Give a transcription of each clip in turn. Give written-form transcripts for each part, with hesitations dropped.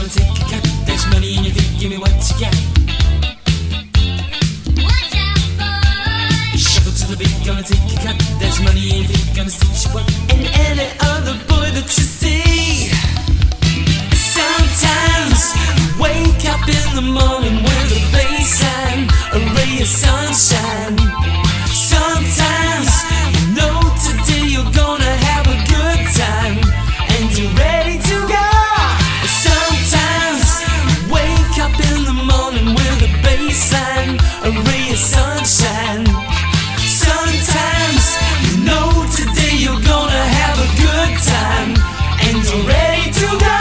gonna take a cut. There's money in your feet, give me what you got. Watch out, boy. Shuffle to the beat, gonna take a cut. There's money in your feet, gonna teach you what. And any other boy that you see. Sometimes you wake up in the morning with a baseline, a ray of sunshine. Sometimes you know today you're gonna have a good time, and you're ready to go. Sometimes you wake up in the morning with a baseline, a ray of sunshine. Sometimes you know today you're gonna have a good time, and you're ready to go.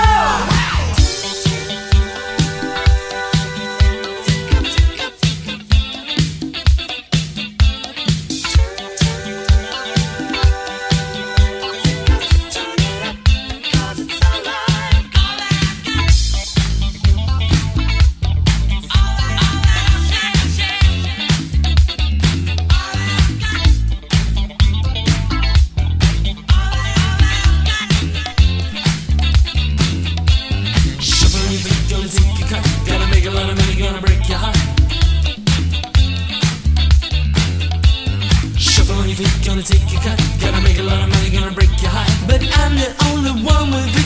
Gonna take a cut, gotta make a lot of money, gonna break your heart. But I'm the only one with